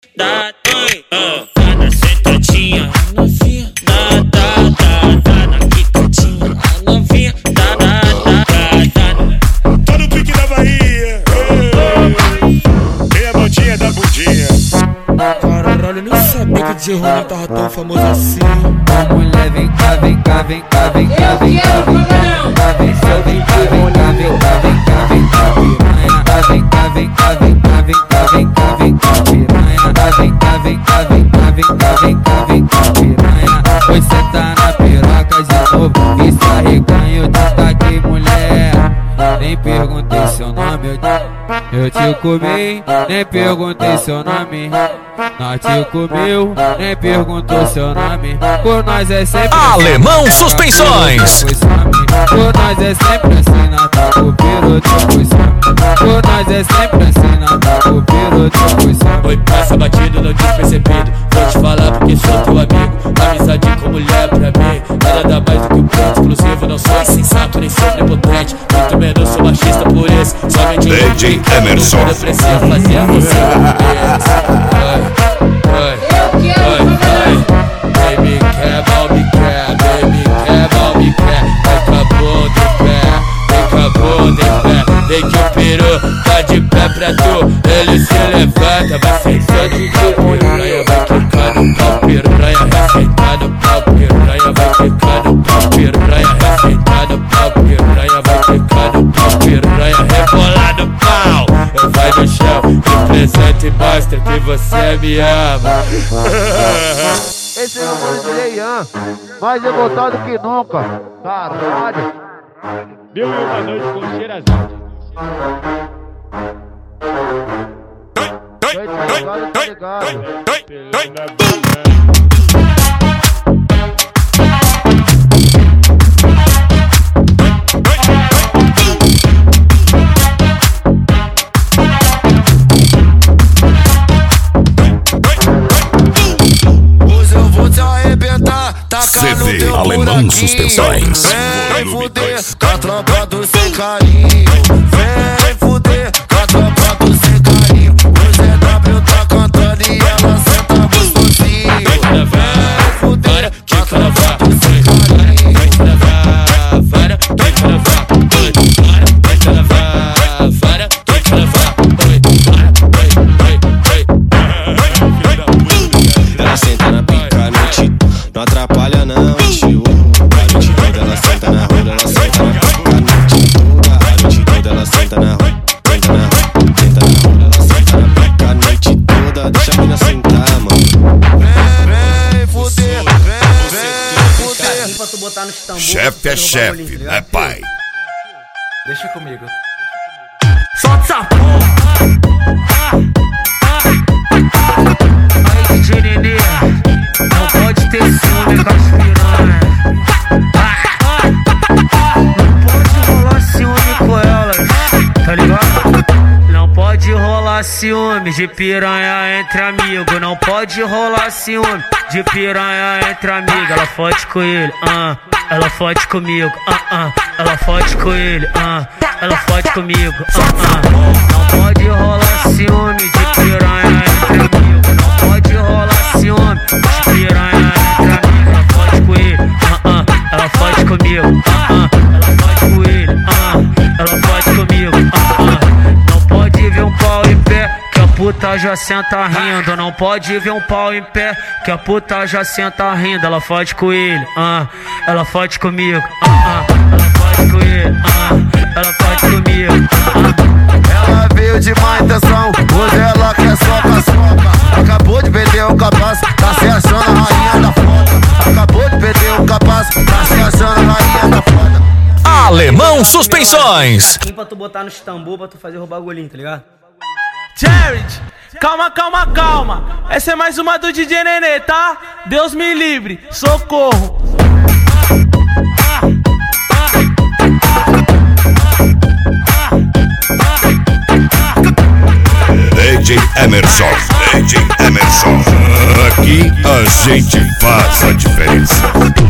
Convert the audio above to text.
Dá, tá na sentadinha, novinha. Dá na quicadinha, novinha. Tá no pique da Bahia. Tem a botinha da bundinha. Caralho, eu nem sabia que o DJ Ronaldo tava tão famoso assim. Mulher, vem cá, vem cá, vem cá, vem cá, vem cá, vem cá, vem cá, vem cá, vem cá, vem cá, vem cá, vem cá, vem cá, vem cá, vem cá, vem cá, vem cá, vem cá, piranha, vem cá, vem cá, vem cá, vem cá, vem cá, vem cá, piranha. Pois cê tá na piroca de novo, e se arreganha, eu te taquei, mulher. Nem perguntei seu nome, eu te comi, nem perguntei seu nome. Nós te comeu, nem perguntou seu nome. Por nós é sempre Alemão Suspensões. Por nós é sempre assim, nada o piro depois some. Por nós é sempre assim, nada o piro depois some. Oi, passa batido, não despercebido. Vou te falar porque sou teu amigo. Amizade com mulher pra mim é nada mais do que um ponto exclusivo. Não sou insensato nem sou prepotente, muito menos sou machista por isso. Somente DJ Emerson. Eu preciso fazer você baby quer, mal me quer, baby quer, mal me quer. Vai com a bunda em pé, vem com a bunda em pé. Vem que o peru tá de pé pra tu. Ele se levanta, vai sentando pau, piranha vai quicando pau, piranha receitando pau, piranha vai quicando pau, piranha receitando pau, piranha vai quicando pau, piranha rebolado pau. Vai no chão, representa e mostra que você me ama. Esse é o mano de Ian, mais revoltado que nunca. Caralho. 1001 noite com Xerazade. Tá ligado. CD Alemão Suspensões. Vem fuder com a tropa do sem carinho. Vem fuder com a tropa do sem carinho. O ZW tá cantando e ela senta gostosinho. Vem fuder com a tropa do sem carinho. Vai te levar, vara, vai te levar, vai te levar, vara, vai te levar, ela senta na pica, não atrapalha não, tio. A noite toda ela senta na roda, ela senta na pica, a noite toda ela senta na roda, senta na roda, senta na roda, ela senta na pica a noite toda, deixa a mina sentar, mano. Vem fuder, vem fuder. Pra tu botar no tambor. Chefe é chefe, né, pai? Deixa comigo. Solta essa porra. Aí, DJ Nenê, não pode ter ciúme com as piranhas. Não pode rolar ciúme com elas, tá ligado? Não pode rolar ciúme de piranha entre amigos. Não pode rolar ciúme de piranha entre amigos. Ela fode com ele, ela fode comigo, ela fode com ele, ela fode comigo, Não pode rolar ciúme de piranha entre amigos. Não pode rolar ciúme de piranha entre amigos. Ela fode com ele, ela fode comigo, ela fode com ele, ela fode comigo, Não pode ver um pau em pé que a puta já senta rindo. Não pode ver um pau em pé que a puta já senta rindo. Ela fode com ele, ela fode comigo, ela fode com ele, ela fode comigo, Ela veio de má intenção, hoje ela quer soca-soca. Acabou de perder o capaz, tá se achando a rainha da foda. Acabou de perder o capaz, tá se achando a rainha da foda. Alemão Suspensões. pra tu botar nos tambor pra tu fazer o bagulhinho, tá ligado? Jared, calma, calma, calma. Essa é mais uma do DJ Nenê, tá? Deus me livre, socorro. DJ Emerson, DJ Emerson. Aqui a gente faz a diferença.